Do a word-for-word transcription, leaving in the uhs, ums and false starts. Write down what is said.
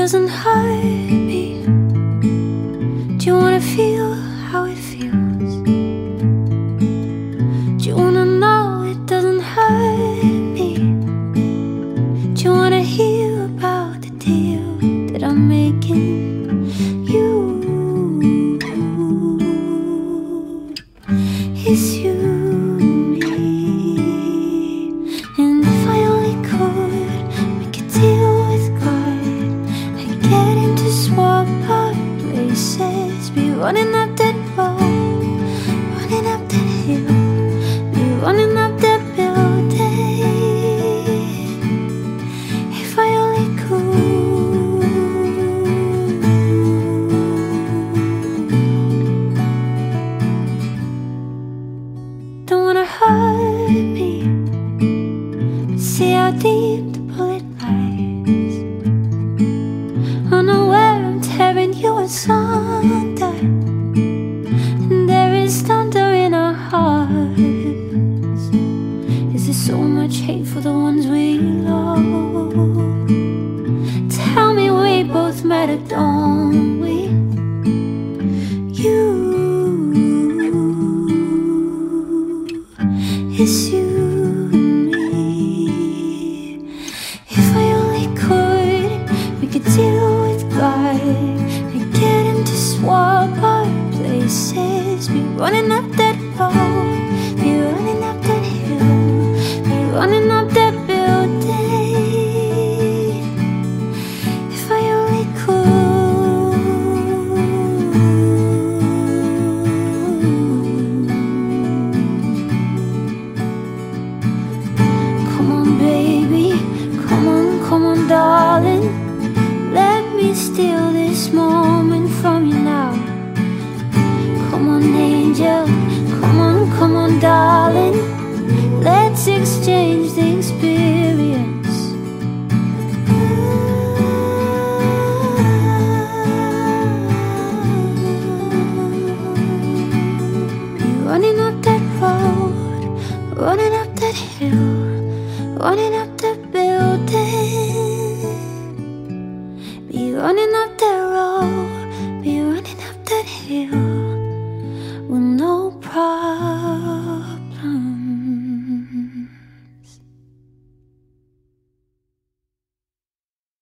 doesn't hurt me? Do you wanna feel how it feels? Do you wanna know it doesn't hurt me? Do you wanna hear about the deal that I'm making? You, it's you and me. And if I only could make a deal with God, I'd get him to swap our places. Be running up that road, running up that hill, be running up that building. If I only could. Don't wanna hurt me, see how deep the bullet lies. Unaware I'm tearing you asunder, and there is thunder in our hearts. Is there so much hate for the ones we love? Tell me we both matter, don't we? You, it's you and me. If I only could make a deal with God, I'd get him to swap our places. Be running up that road, be running up that hill, be running up that building. If I only could. Come on, baby, come on, come on, darling. Let me steal this moment from you now. Come on, angel, come on, come on, darling. Let's exchange the experience. Be running up that road, running up that hill, running up